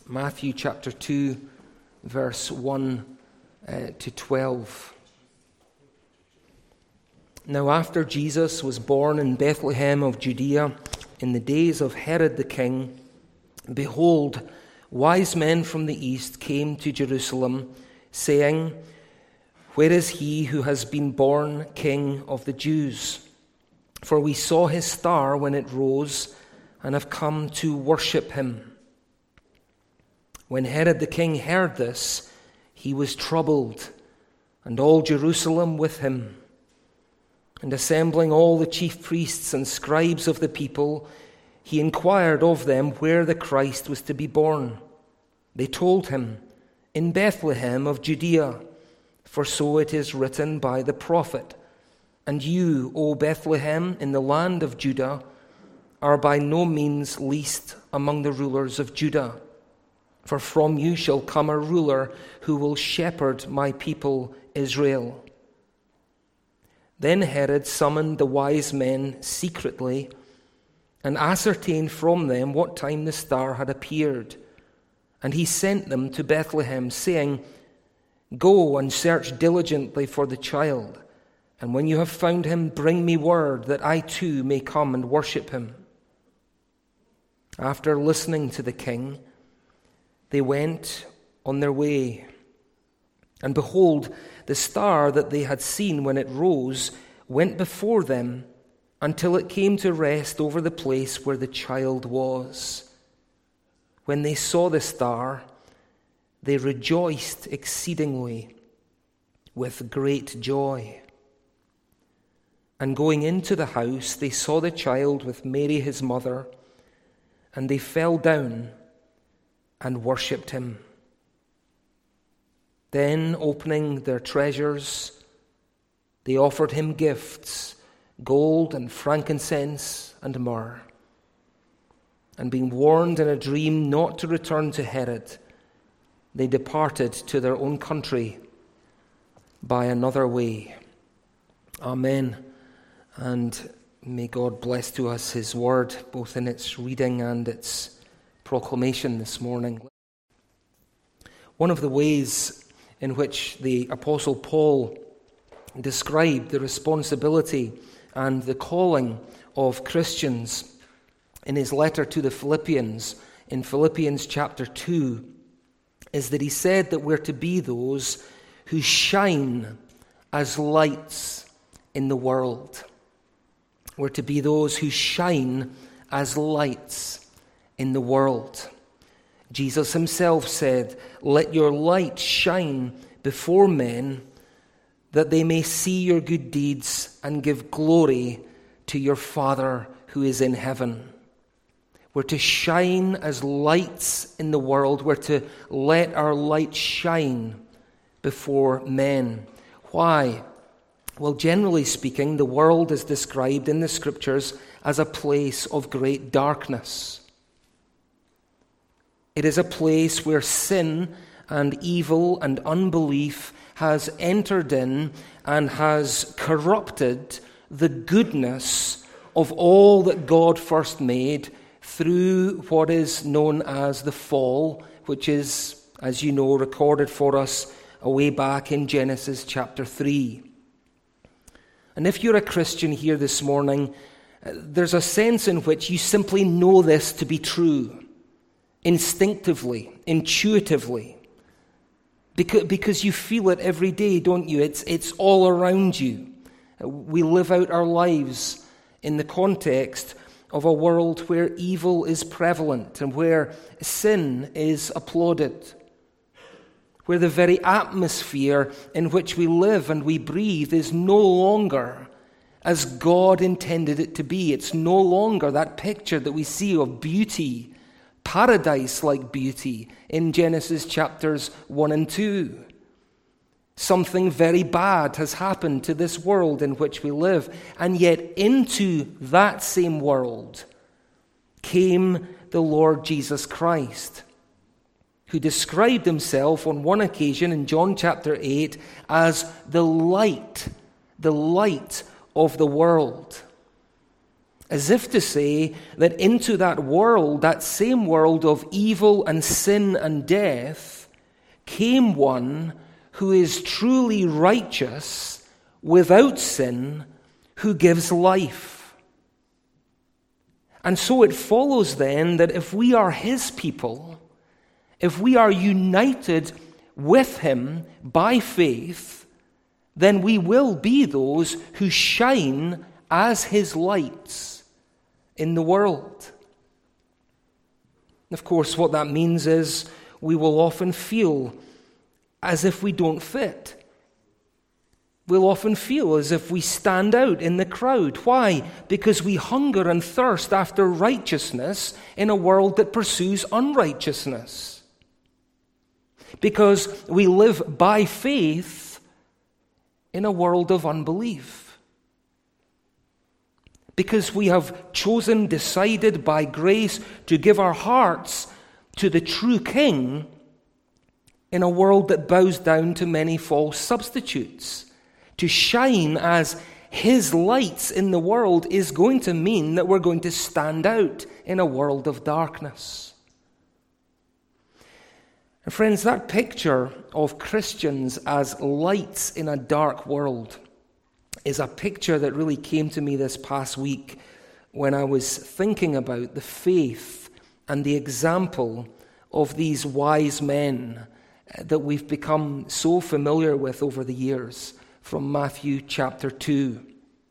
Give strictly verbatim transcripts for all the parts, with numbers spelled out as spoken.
Matthew chapter two, verse one uh, to twelve. Now after Jesus was born in Bethlehem of Judea, in the days of Herod the king, behold, wise men from the east came to Jerusalem, saying, Where is he who has been born King of the Jews? For we saw his star when it rose, and have come to worship him. When Herod the king heard this, he was troubled, and all Jerusalem with him. And assembling all the chief priests and scribes of the people, he inquired of them where the Christ was to be born. They told him, In Bethlehem of Judea, for so it is written by the prophet, And you, O Bethlehem, in the land of Judah, are by no means least among the rulers of Judah. For from you shall come a ruler who will shepherd my people Israel. Then Herod summoned the wise men secretly and ascertained from them what time the star had appeared. And he sent them to Bethlehem, saying, Go and search diligently for the child, and when you have found him, bring me word that I too may come and worship him. After listening to the king, they went on their way. And behold, the star that they had seen when it rose went before them until it came to rest over the place where the child was. When they saw the star, they rejoiced exceedingly with great joy. And going into the house, they saw the child with Mary his mother, and they fell down and worshipped him. Then, opening their treasures, they offered him gifts, gold and frankincense and myrrh. And being warned in a dream not to return to Herod, they departed to their own country by another way. Amen. And may God bless to us his word, both in its reading and its proclamation this morning. One of the ways in which the Apostle Paul described the responsibility and the calling of Christians in his letter to the Philippians, in Philippians chapter two, is that he said that we're to be those who shine as lights in the world. We're to be those who shine as lights in the world. Jesus himself said, Let your light shine before men, that they may see your good deeds and give glory to your Father who is in heaven. We're to shine as lights in the world. We're to let our light shine before men. Why? Well, generally speaking, the world is described in the Scriptures as a place of great darkness. It is a place where sin and evil and unbelief has entered in and has corrupted the goodness of all that God first made through what is known as the fall, which is, as you know, recorded for us away back in Genesis chapter three. And if you're a Christian here this morning, there's a sense in which you simply know this to be true. Instinctively, intuitively, because, because you feel it every day, don't you? It's, it's all around you. We live out our lives in the context of a world where evil is prevalent and where sin is applauded, where the very atmosphere in which we live and we breathe is no longer as God intended it to be. It's no longer that picture that we see of beauty, paradise-like beauty in Genesis chapters one and two. Something very bad has happened to this world in which we live, and yet into that same world came the Lord Jesus Christ, who described himself on one occasion in John chapter eight as the light, the light of the world. as if to say that into that world, that same world of evil and sin and death, came one who is truly righteous, without sin, who gives life. And so it follows then that if we are his people, if we are united with him by faith, then we will be those who shine as his lights in the world. Of course, what that means is we will often feel as if we don't fit. We'll often feel as if we stand out in the crowd. Why? Because we hunger and thirst after righteousness in a world that pursues unrighteousness. Because we live by faith in a world of unbelief. Because we have chosen, decided by grace to give our hearts to the true King in a world that bows down to many false substitutes. To shine as his lights in the world is going to mean that we're going to stand out in a world of darkness. And friends, that picture of Christians as lights in a dark world is a picture that really came to me this past week when I was thinking about the faith and the example of these wise men that we've become so familiar with over the years from Matthew chapter two.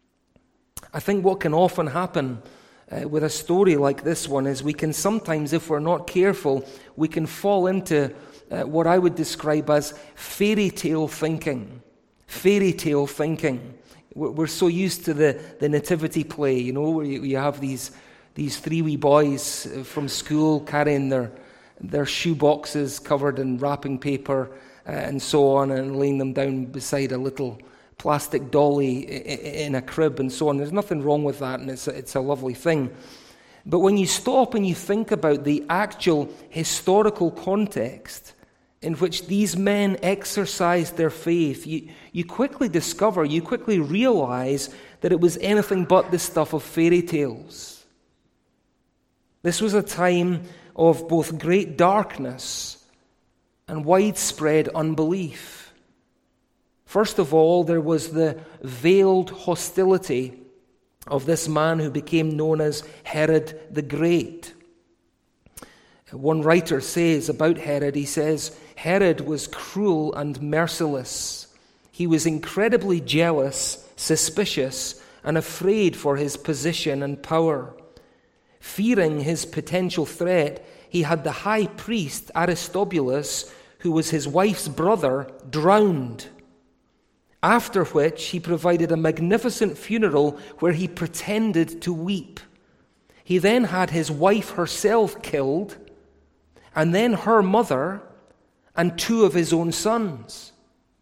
I think what can often happen uh, with a story like this one is we can sometimes, if we're not careful, we can fall into uh, what I would describe as fairy tale thinking. Fairy tale thinking. We're so used to the, the nativity play, you know, where you, you have these these three wee boys from school carrying their their shoe boxes covered in wrapping paper uh, and so on, and laying them down beside a little plastic dolly in a crib and so on. There's nothing wrong with that, and it's a, it's a lovely thing. But when you stop and you think about the actual historical context in which these men exercised their faith, you, you quickly discover, you quickly realize that it was anything but the stuff of fairy tales. This was a time of both great darkness and widespread unbelief. First of all, there was the veiled hostility of this man who became known as Herod the Great. One writer says about Herod, he says, Herod was cruel and merciless. He was incredibly jealous, suspicious, and afraid for his position and power. Fearing his potential threat, he had the high priest Aristobulus, who was his wife's brother, drowned. After which he provided a magnificent funeral where he pretended to weep. He then had his wife herself killed, and then her mother and two of his own sons.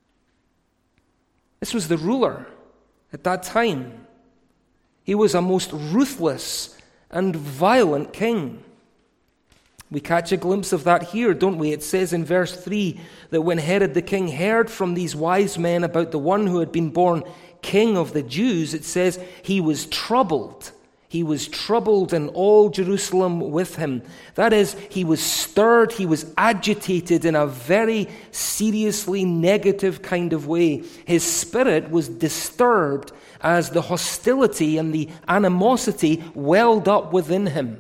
This was the ruler at that time. He was a most ruthless and violent king. We catch a glimpse of that here, don't we? It says in verse three that when Herod the king heard from these wise men about the one who had been born king of the Jews, it says he was troubled. He was troubled, and all Jerusalem with him. That is, he was stirred, he was agitated in a very seriously negative kind of way. His spirit was disturbed as the hostility and the animosity welled up within him.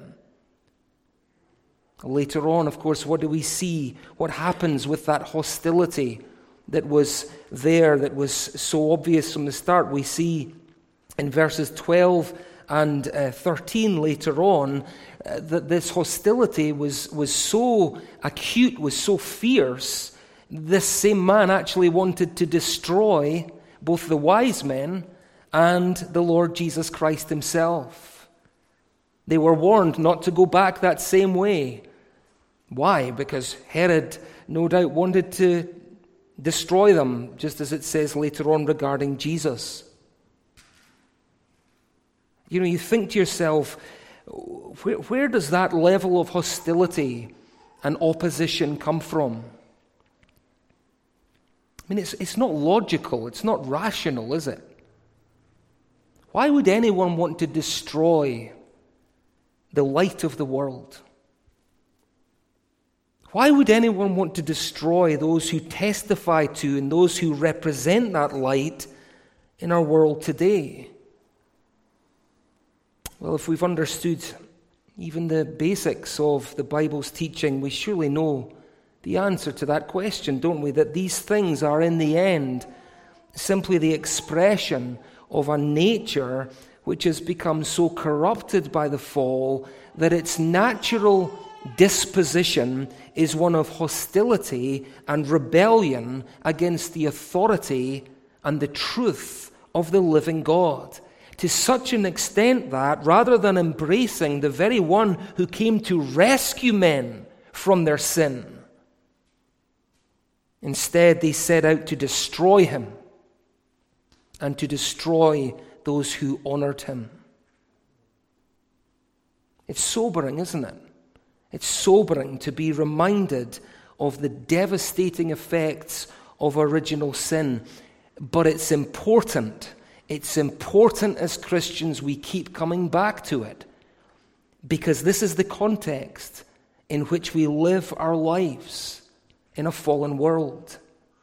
Later on, of course, what do we see? What happens with that hostility that was there, that was so obvious from the start? We see in verses twelve and uh, thirteen later on uh, that this hostility was, was so acute, was so fierce, this same man actually wanted to destroy both the wise men and the Lord Jesus Christ himself. They were warned not to go back that same way. Why? Because Herod, no doubt, wanted to destroy them, just as it says later on regarding Jesus. You know, you think to yourself, where, where does that level of hostility and opposition come from? I mean, it's, it's not logical, it's not rational, is it? Why would anyone want to destroy the light of the world? Why would anyone want to destroy those who testify to and those who represent that light in our world today? Well, if we've understood even the basics of the Bible's teaching, we surely know the answer to that question, don't we? That these things are in the end simply the expression of a nature which has become so corrupted by the fall that its natural disposition is one of hostility and rebellion against the authority and the truth of the living God, to such an extent that rather than embracing the very one who came to rescue men from their sin, instead they set out to destroy him and to destroy those who honored him. It's sobering, isn't it? It's sobering to be reminded of the devastating effects of original sin. But it's important. It's important as Christians we keep coming back to it, because this is the context in which we live our lives in a fallen world.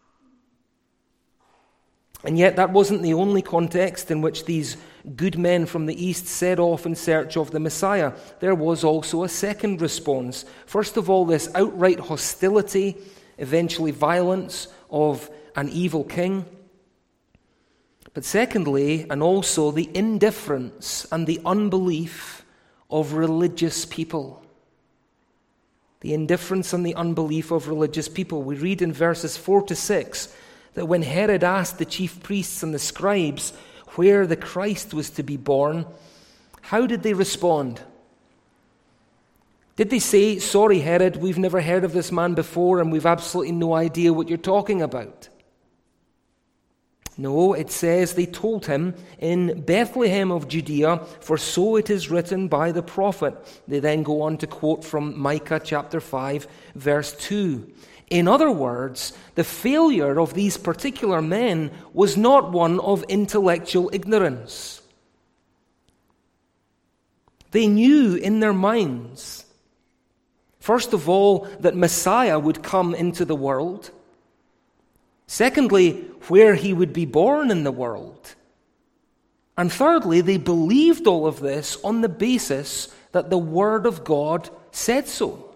And yet that wasn't the only context in which these good men from the east set off in search of the Messiah. There was also a second response. First of all, this outright hostility, eventually violence of an evil king. But secondly, and also the indifference and the unbelief of religious people. The indifference and the unbelief of religious people. We read in verses four to six that when Herod asked the chief priests and the scribes where the Christ was to be born, how did they respond? Did they say, "Sorry, Herod, we've never heard of this man before and we've absolutely no idea what you're talking about"? No, it says they told him, "In Bethlehem of Judea, for so it is written by the prophet." They then go on to quote from Micah chapter five, verse two. In other words, the failure of these particular men was not one of intellectual ignorance. They knew in their minds, first of all, that Messiah would come into the world. Secondly, where he would be born in the world. And thirdly, they believed all of this on the basis that the Word of God said so.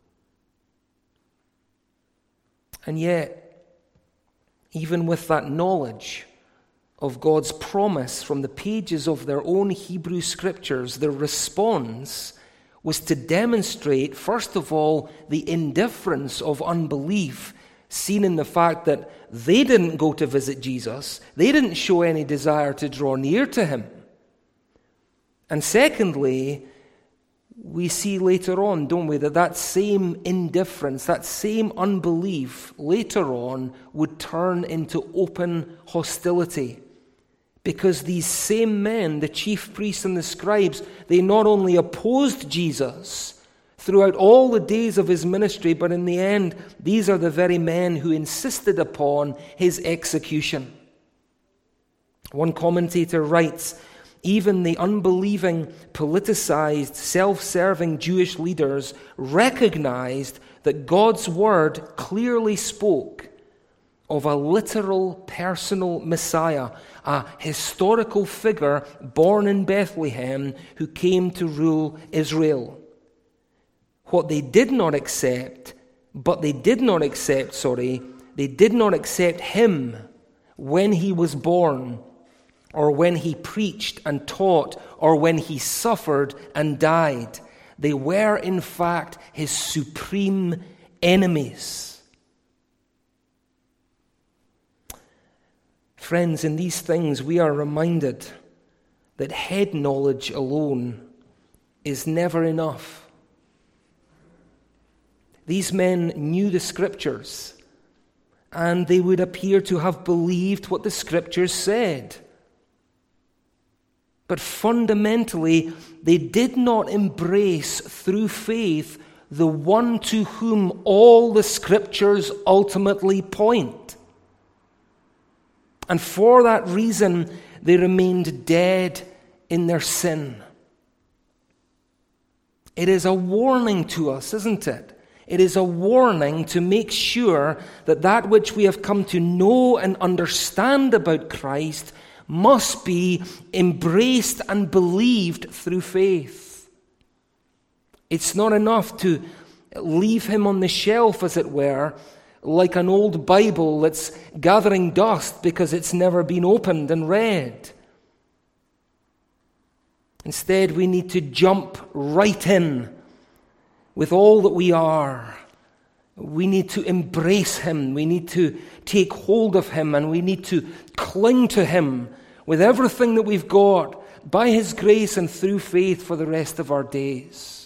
And yet, even with that knowledge of God's promise from the pages of their own Hebrew scriptures, their response was to demonstrate, first of all, the indifference of unbelief, seen in the fact that they didn't go to visit Jesus. They didn't show any desire to draw near to him. And secondly, we see later on, don't we, that that same indifference, that same unbelief later on would turn into open hostility. Because these same men, the chief priests and the scribes, they not only opposed Jesus throughout all the days of his ministry, but in the end, these are the very men who insisted upon his execution. One commentator writes, even the unbelieving, politicized, self-serving Jewish leaders recognized that God's word clearly spoke of a literal personal Messiah, a historical figure born in Bethlehem who came to rule Israel. What they did not accept, but they did not accept, sorry, they did not accept him when he was born, or when he preached and taught, or when he suffered and died. They were, in fact, his supreme enemies. Friends, in these things we are reminded that head knowledge alone is never enough. These men knew the Scriptures, and they would appear to have believed what the Scriptures said. But fundamentally, they did not embrace through faith the one to whom all the Scriptures ultimately point. And for that reason, they remained dead in their sin. It is a warning to us, isn't it? It is a warning to make sure that that which we have come to know and understand about Christ must be embraced and believed through faith. It's not enough to leave him on the shelf, as it were, like an old Bible that's gathering dust because it's never been opened and read. Instead, we need to jump right in with all that we are. We need to embrace him. We need to take hold of him, and we need to cling to him with everything that we've got by his grace and through faith for the rest of our days.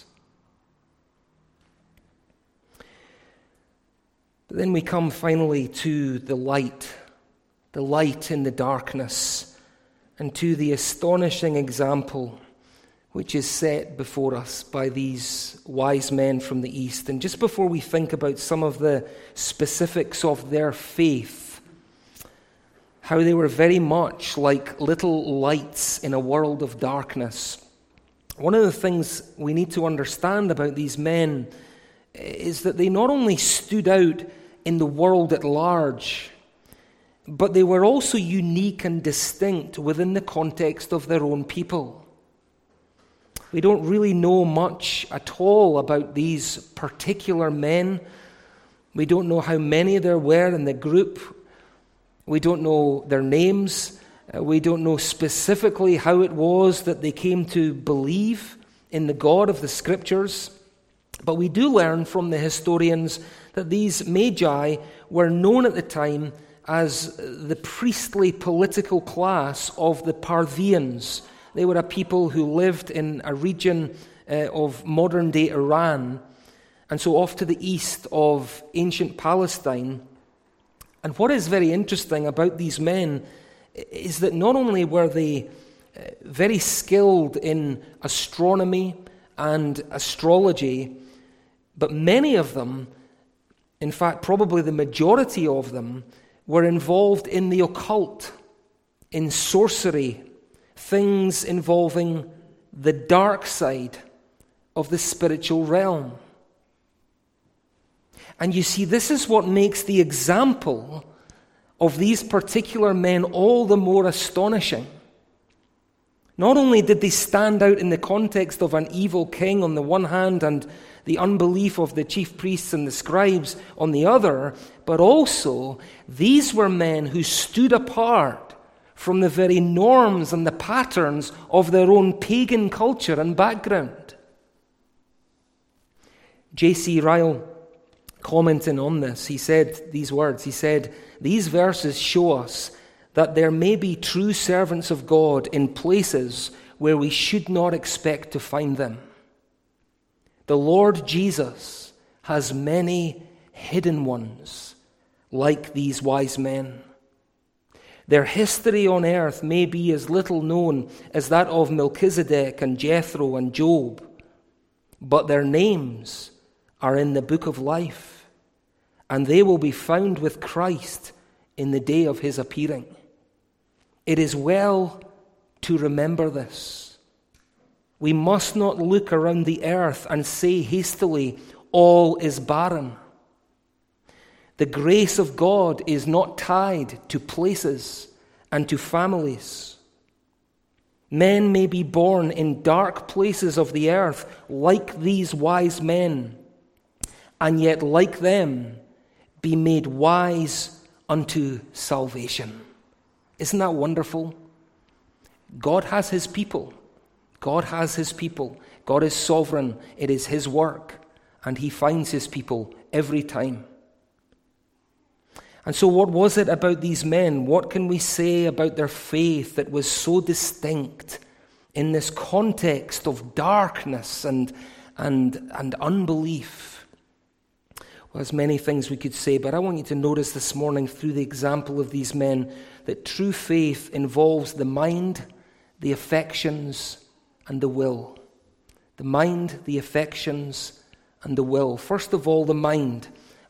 But then we come finally to the light, the light in the darkness, and to the astonishing example which is set before us by these wise men from the East. And just before we think about some of the specifics of their faith, how they were very much like little lights in a world of darkness, one of the things we need to understand about these men is that they not only stood out in the world at large, but they were also unique and distinct within the context of their own people. We don't really know much at all about these particular men. We don't know how many there were in the group. We don't know their names. Uh, we don't know specifically how it was that they came to believe in the God of the Scriptures. But we do learn from the historians that these magi were known at the time as the priestly political class of the Parthians. They were a people who lived in a region uh, of modern-day Iran, and so off to the east of ancient Palestine. And what is very interesting about these men is that not only were they uh, very skilled in astronomy and astrology, but many of them, in fact probably the majority of them, were involved in the occult, in sorcery, things involving the dark side of the spiritual realm. And you see, this is what makes the example of these particular men all the more astonishing. Not only did they stand out in the context of an evil king on the one hand and the unbelief of the chief priests and the scribes on the other, but also these were men who stood apart from the very norms and the patterns of their own pagan culture and background. J C Ryle, commenting on this, he said these words, he said, "These verses show us that there may be true servants of God in places where we should not expect to find them. The Lord Jesus has many hidden ones, like these wise men. Their history on earth may be as little known as that of Melchizedek and Jethro and Job, but their names are in the book of life, and they will be found with Christ in the day of his appearing. It is well to remember this. We must not look around the earth and say hastily, all is barren. The grace of God is not tied to places and to families. Men may be born in dark places of the earth like these wise men, and yet like them be made wise unto salvation. Isn't that wonderful? God has his people. God has his people. God is sovereign. It is his work, and he finds his people every time. And so what was it about these men? What can we say about their faith that was so distinct in this context of darkness and, and, and unbelief? Well, there's many things we could say, but I want you to notice this morning through the example of these men that true faith involves the mind, the affections, and the will. The mind, the affections, and the will. First of all, the mind.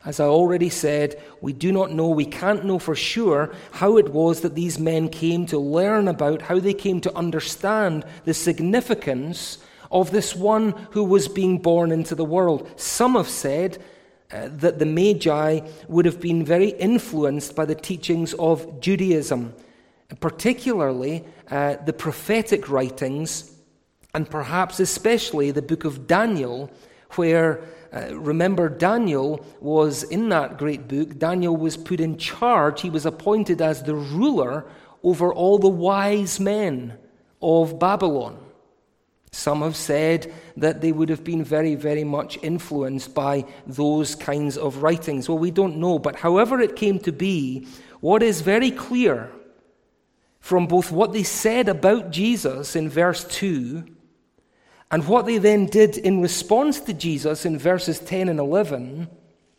As I already said, we do not know, we can't know for sure how it was that these men came to learn about, how they came to understand the significance of this one who was being born into the world. Some have said uh, that the Magi would have been very influenced by the teachings of Judaism, particularly uh, the prophetic writings, and perhaps especially the book of Daniel, where, uh, remember, Daniel was in that great book. Daniel was put in charge. He was appointed as the ruler over all the wise men of Babylon. Some have said that they would have been very, very much influenced by those kinds of writings. Well, we don't know, but however it came to be, what is very clear from both what they said about Jesus in verse two and what they then did in response to Jesus in verses ten and eleven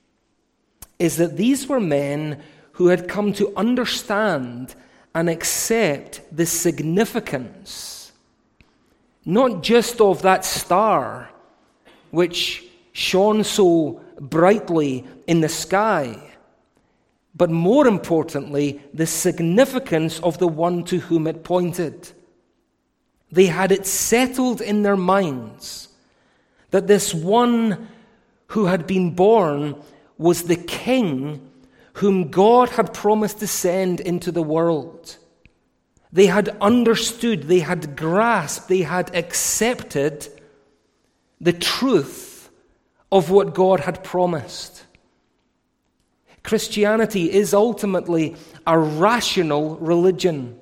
is that these were men who had come to understand and accept the significance not just of that star which shone so brightly in the sky, but more importantly, the significance of the one to whom it pointed. They had it settled in their minds that this one who had been born was the King whom God had promised to send into the world. They had understood, they had grasped, they had accepted the truth of what God had promised. Christianity is ultimately a rational religion.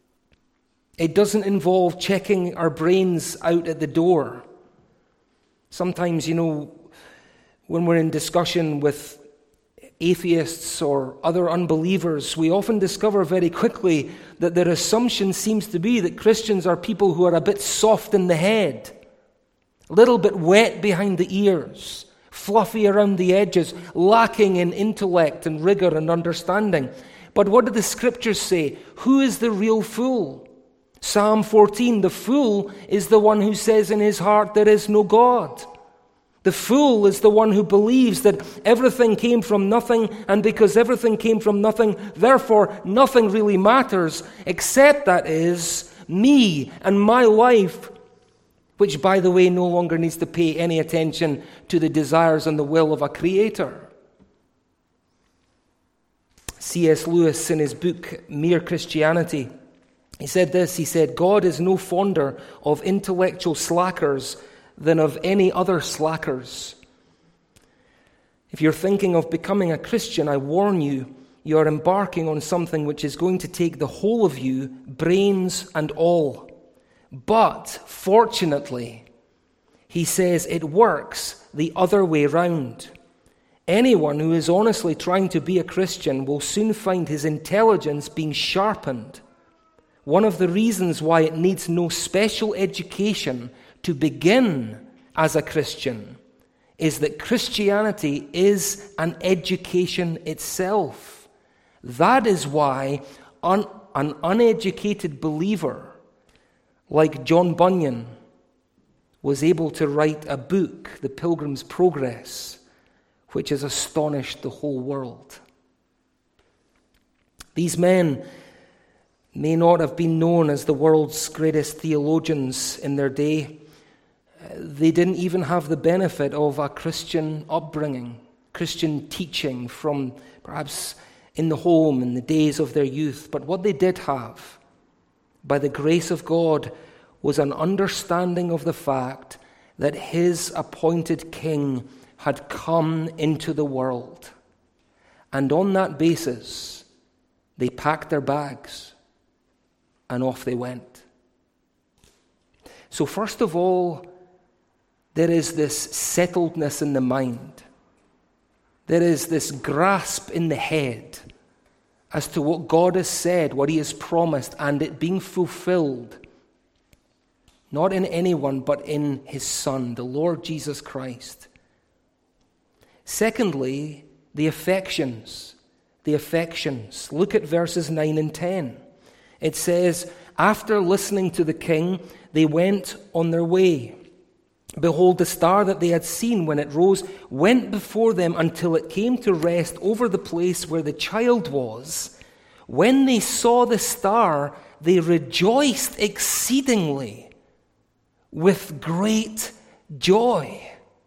It doesn't involve checking our brains out at the door. Sometimes, you know, when we're in discussion with atheists or other unbelievers, we often discover very quickly that their assumption seems to be that Christians are people who are a bit soft in the head, a little bit wet behind the ears, fluffy around the edges, lacking in intellect and rigor and understanding. But what do the scriptures say? Who is the real fool? Psalm fourteen, the fool is the one who says in his heart there is no God. The fool is the one who believes that everything came from nothing, and because everything came from nothing, therefore nothing really matters, except that is me and my life, which, by the way, no longer needs to pay any attention to the desires and the will of a creator. C S Lewis, in his book, Mere Christianity, he said this, he said, God is no fonder of intellectual slackers than of any other slackers. If you're thinking of becoming a Christian, I warn you, you are embarking on something which is going to take the whole of you, brains and all. But, fortunately, he says it works the other way round. Anyone who is honestly trying to be a Christian will soon find his intelligence being sharpened. One of the reasons why it needs no special education to begin as a Christian is that Christianity is an education itself. That is why un- an uneducated believer like John Bunyan was able to write a book, The Pilgrim's Progress, which has astonished the whole world. These men may not have been known as the world's greatest theologians in their day. They didn't even have the benefit of a Christian upbringing, Christian teaching from perhaps in the home in the days of their youth. But what they did have, by the grace of God, was an understanding of the fact that his appointed king had come into the world. And on that basis, they packed their bags and off they went. So first of all, there is this settledness in the mind. There is this grasp in the head as to what God has said, what he has promised, and it being fulfilled, not in anyone, but in his Son, the Lord Jesus Christ. Secondly, the affections. The affections. Look at verses nine and ten. It says, after listening to the king, they went on their way. Behold, the star that they had seen when it rose went before them until it came to rest over the place where the child was. When they saw the star, they rejoiced exceedingly with great joy.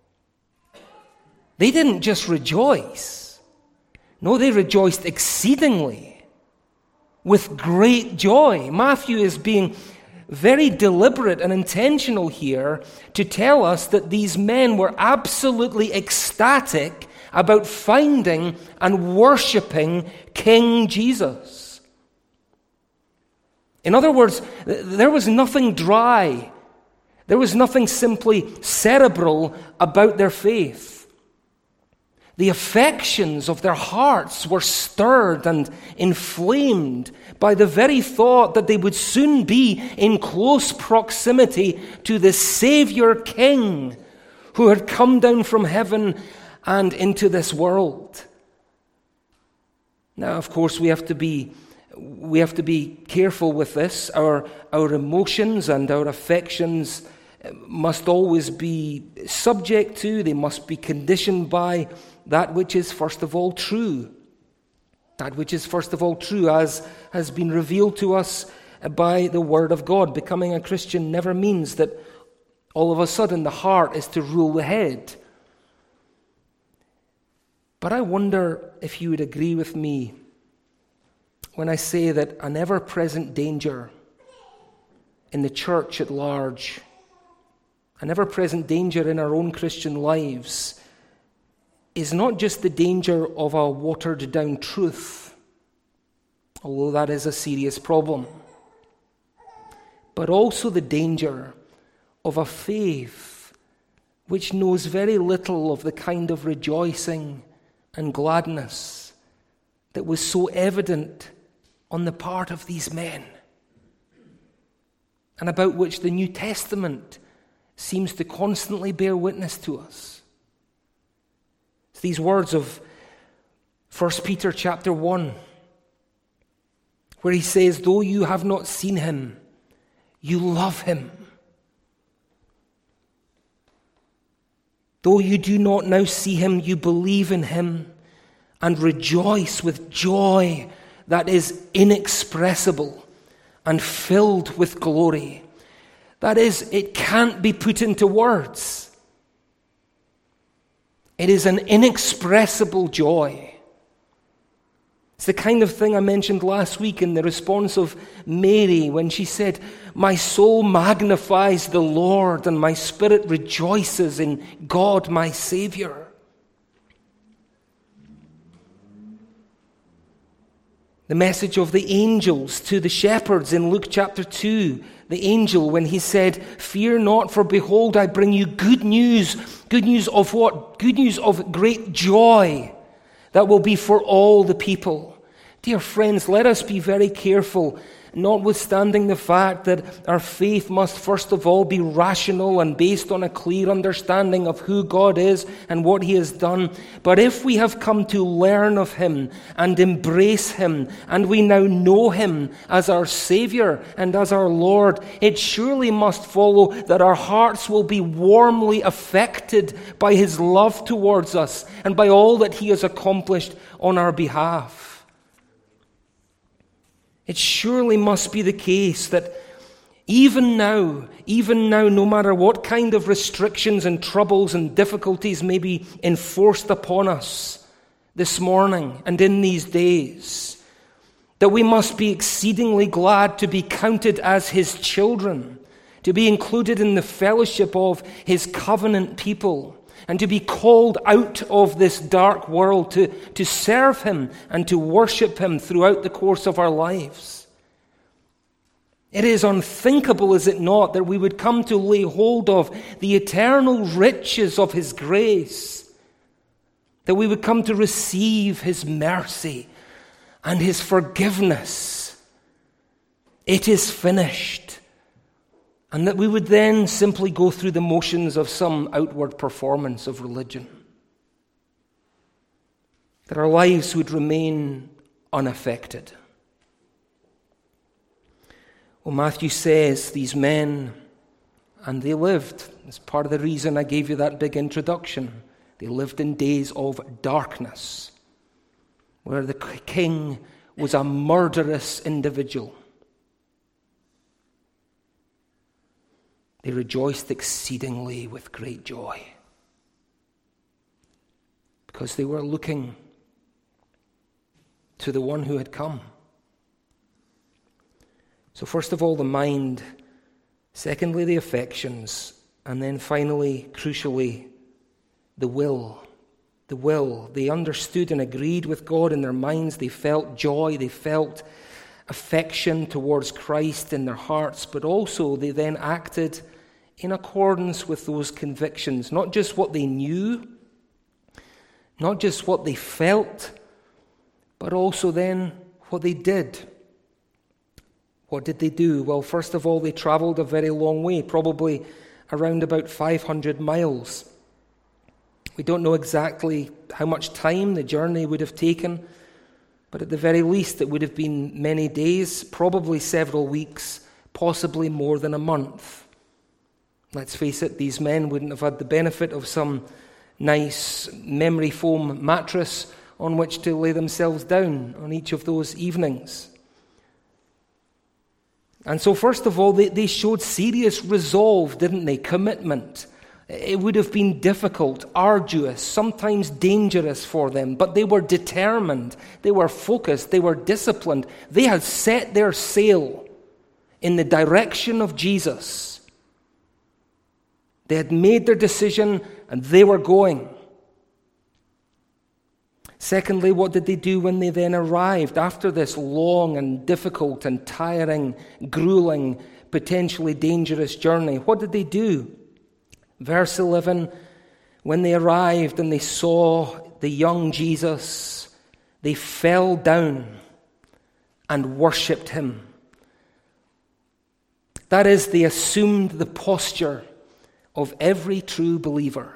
They didn't just rejoice. No, they rejoiced exceedingly with great joy. Matthew is being very deliberate and intentional here to tell us that these men were absolutely ecstatic about finding and worshiping King Jesus. In other words, there was nothing dry. There was nothing simply cerebral about their faith. The affections of their hearts were stirred and inflamed by the very thought that they would soon be in close proximity to the Savior King who had come down from heaven and into this world. Now, of course, we have to be we have to be careful with this. Our our emotions and our affections must always be subject to, they must be conditioned by that which is first of all true. That which is first of all true, as has been revealed to us by the Word of God. Becoming a Christian never means that all of a sudden the heart is to rule the head. But I wonder if you would agree with me when I say that an ever-present danger in the church at large, an ever-present danger in our own Christian lives, is not just the danger of a watered-down truth, although that is a serious problem, but also the danger of a faith which knows very little of the kind of rejoicing and gladness that was so evident on the part of these men, and about which the New Testament seems to constantly bear witness to us. It's these words of First Peter chapter one, where he says, though you have not seen him, you love him. Though you do not now see him, you believe in him and rejoice with joy that is inexpressible and filled with glory. That is, it can't be put into words. It is an inexpressible joy. It's the kind of thing I mentioned last week in the response of Mary when she said, my soul magnifies the Lord and my spirit rejoices in God my Savior. The message of the angels to the shepherds in Luke chapter two, the angel when he said, fear not, for behold, I bring you good news. Good news of what? Good news of great joy that will be for all the people. Dear friends, let us be very careful, notwithstanding the fact that our faith must first of all be rational and based on a clear understanding of who God is and what he has done. But if we have come to learn of him and embrace him, and we now know him as our Savior and as our Lord, it surely must follow that our hearts will be warmly affected by his love towards us and by all that he has accomplished on our behalf. It surely must be the case that even now, even now, no matter what kind of restrictions and troubles and difficulties may be enforced upon us this morning and in these days, that we must be exceedingly glad to be counted as his children, to be included in the fellowship of his covenant people, and to be called out of this dark world to, to serve him and to worship him throughout the course of our lives. It is unthinkable, is it not, that we would come to lay hold of the eternal riches of his grace, that we would come to receive his mercy and his forgiveness. It is finished. And that we would then simply go through the motions of some outward performance of religion. That our lives would remain unaffected. Well, Matthew says these men, And they lived, as part of the reason I gave you that big introduction, they lived in days of darkness, where the king was a murderous individual. They rejoiced exceedingly with great joy, because they were looking to the one who had come. So first of all, the mind, secondly, the affections, and then finally, crucially, the will. The will. They understood and agreed with God in their minds. They felt joy. They felt affection towards Christ in their hearts, but also they then acted in accordance with those convictions, not just what they knew, not just what they felt, but also then what they did. What did they do? Well, first of all, they traveled a very long way, probably around about five hundred miles. We don't know exactly how much time the journey would have taken, but at the very least it would have been many days, probably several weeks, possibly more than a month. Let's face it, these men wouldn't have had the benefit of some nice memory foam mattress on which to lay themselves down on each of those evenings. And so first of all, they, they showed serious resolve, didn't they? Commitment. It would have been difficult, arduous, sometimes dangerous for them, but they were determined, they were focused, they were disciplined. They had set their sail in the direction of Jesus. They had made their decision and they were going. Secondly, what did they do when they then arrived after this long and difficult and tiring, grueling, potentially dangerous journey? What did they do? Verse eleven, when they arrived and they saw the young Jesus, they fell down and worshipped him. That is, they assumed the posture of every true believer.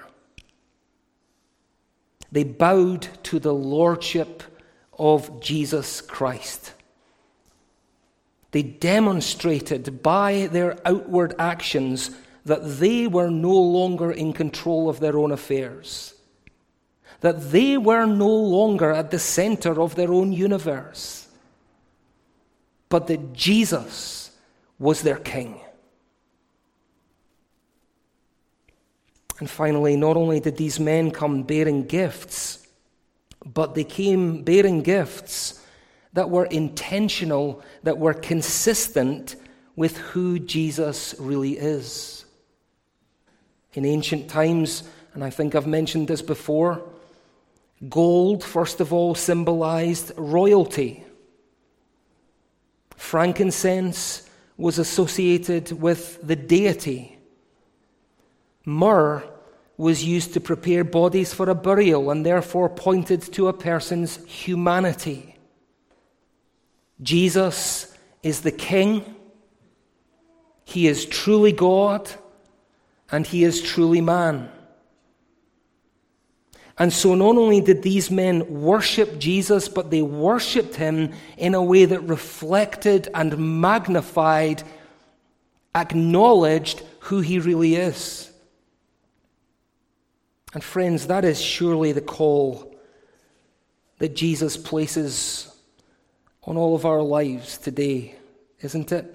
They bowed to the lordship of Jesus Christ. They demonstrated by their outward actions that they were no longer in control of their own affairs, that they were no longer at the center of their own universe, but that Jesus was their king. And finally, not only did these men come bearing gifts, but they came bearing gifts that were intentional, that were consistent with who Jesus really is. In ancient times, and I think I've mentioned this before, gold, first of all, symbolized royalty. Frankincense was associated with the deity. Myrrh was used to prepare bodies for a burial and therefore pointed to a person's humanity. Jesus is the King. He is truly God, and he is truly man. And so not only did these men worship Jesus, but they worshipped him in a way that reflected and magnified, acknowledged who he really is. And friends, that is surely the call that Jesus places on all of our lives today, isn't it?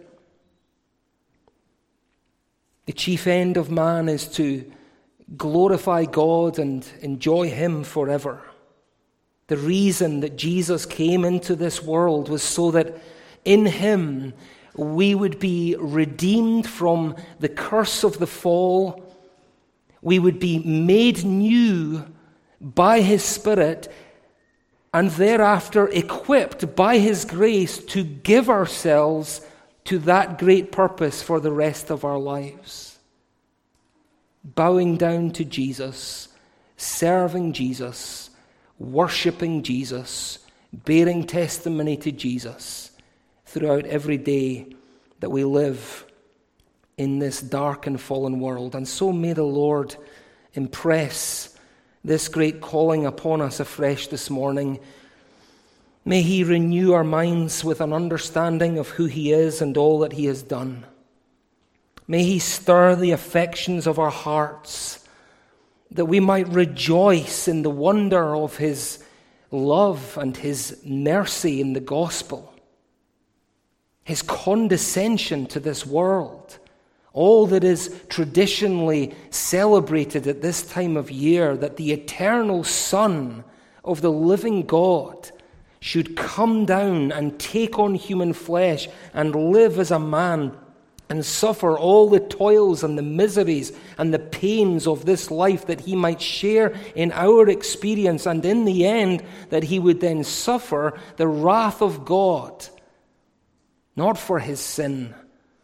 The chief end of man is to glorify God and enjoy him forever. The reason that Jesus came into this world was so that in him we would be redeemed from the curse of the fall. We would be made new by his Spirit and thereafter equipped by his grace to give ourselves to that great purpose for the rest of our lives. Bowing down to Jesus, serving Jesus, worshipping Jesus, bearing testimony to Jesus throughout every day that we live in this dark and fallen world. And so may the Lord impress this great calling upon us afresh this morning. May he renew our minds with an understanding of who he is and all that he has done. May he stir the affections of our hearts, that we might rejoice in the wonder of his love and his mercy in the gospel, his condescension to this world, all that is traditionally celebrated at this time of year, that the eternal Son of the living God should come down and take on human flesh and live as a man and suffer all the toils and the miseries and the pains of this life, that he might share in our experience, and in the end that he would then suffer the wrath of God, not for his sin,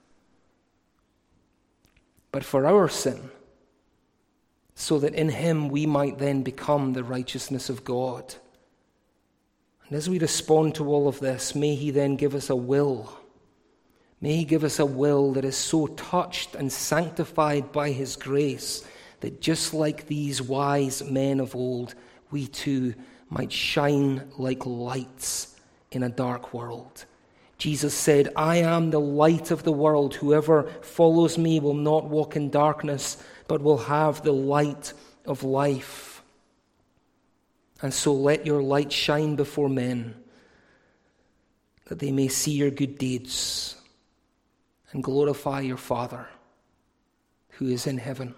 but for our sin, so that in him we might then become the righteousness of God. And as we respond to all of this, may he then give us a will. May he give us a will that is so touched and sanctified by his grace that just like these wise men of old, we too might shine like lights in a dark world. Jesus said, "I am the light of the world. Whoever follows me will not walk in darkness, but will have the light of life." And so let your light shine before men, that they may see your good deeds and glorify your Father who is in heaven.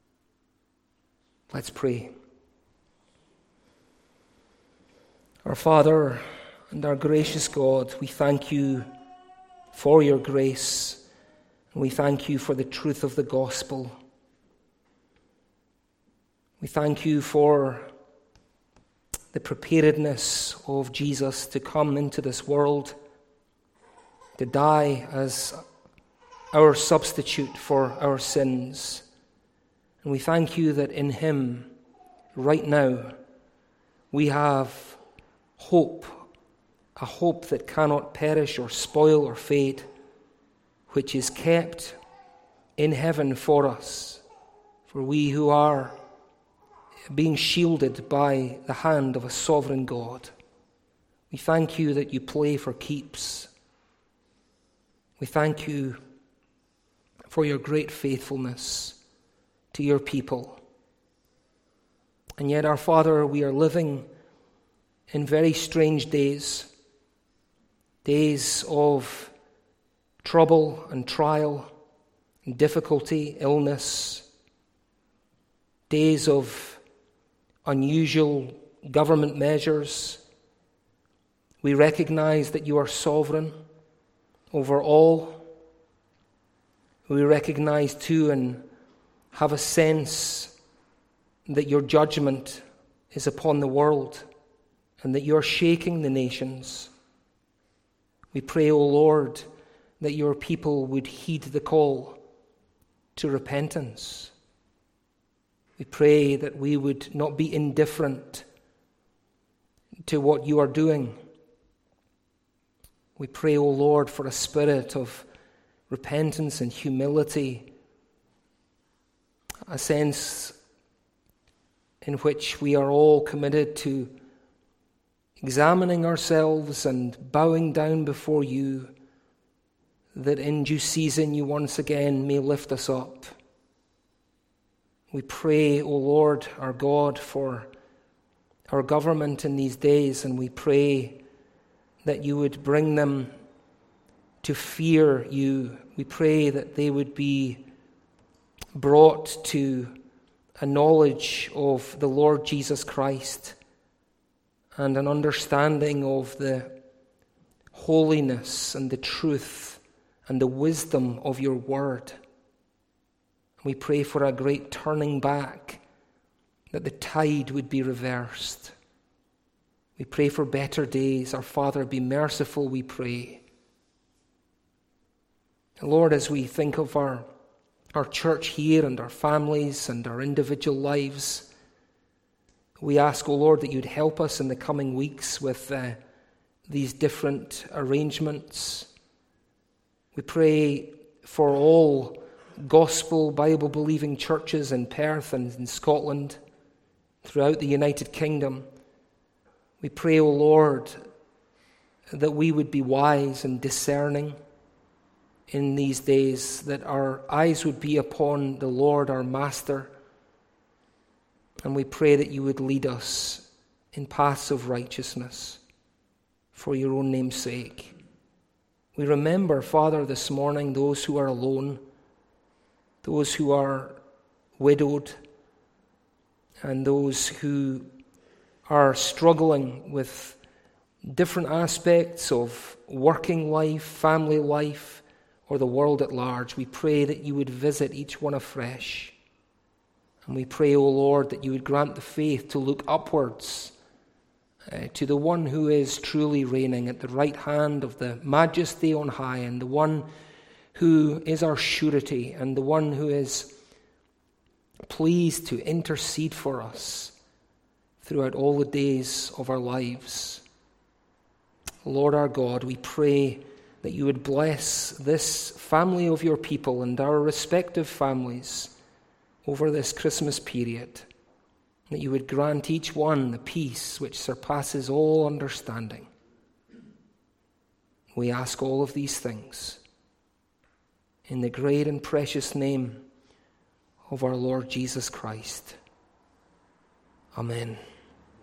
Let's pray. Our Father and our gracious God, we thank you for your grace, and we thank you for the truth of the gospel. We thank you for the preparedness of Jesus to come into this world, to die as our substitute for our sins. And we thank you that in him, right now, we have hope, a hope that cannot perish or spoil or fade, which is kept in heaven for us, for we who are being shielded by the hand of a sovereign God. We thank you that you play for keeps. We thank you for your great faithfulness to your people. And yet, our Father, we are living in very strange days, days of trouble and trial and difficulty, illness, days of unusual government measures. We recognize that you are sovereign over all. We recognize too and have a sense that your judgment is upon the world and that you're shaking the nations. We pray, O Lord, that your people would heed the call to repentance. We pray that we would not be indifferent to what you are doing. We pray, O Lord, for a spirit of repentance and humility, a sense in which we are all committed to examining ourselves and bowing down before you, that in due season you once again may lift us up. We pray, O Lord, our God, for our government in these days, and we pray that you would bring them to fear you. We pray that they would be brought to a knowledge of the Lord Jesus Christ and an understanding of the holiness and the truth and the wisdom of your word. We pray for a great turning back, that the tide would be reversed. We pray for better days. Our Father, be merciful, we pray. Lord, as we think of our, our church here and our families and our individual lives, we ask, O Lord, that you'd help us in the coming weeks with uh, these different arrangements. We pray for all gospel, Bible-believing churches in Perth and in Scotland, throughout the United Kingdom. We pray, O Lord, that we would be wise and discerning in these days, that our eyes would be upon the Lord, our Master. And we pray that you would lead us in paths of righteousness for your own name's sake. We remember, Father, this morning those who are alone, those who are widowed, and those who are struggling with different aspects of working life, family life, or the world at large. We pray that you would visit each one afresh. And we pray, O Lord, that you would grant the faith to look upwards uh, to the one who is truly reigning at the right hand of the Majesty on high, and the one who is our surety, and the one who is pleased to intercede for us throughout all the days of our lives. Lord our God, we pray that you would bless this family of your people and our respective families over this Christmas period, that you would grant each one the peace which surpasses all understanding. We ask all of these things in the great and precious name of our Lord Jesus Christ. Amen.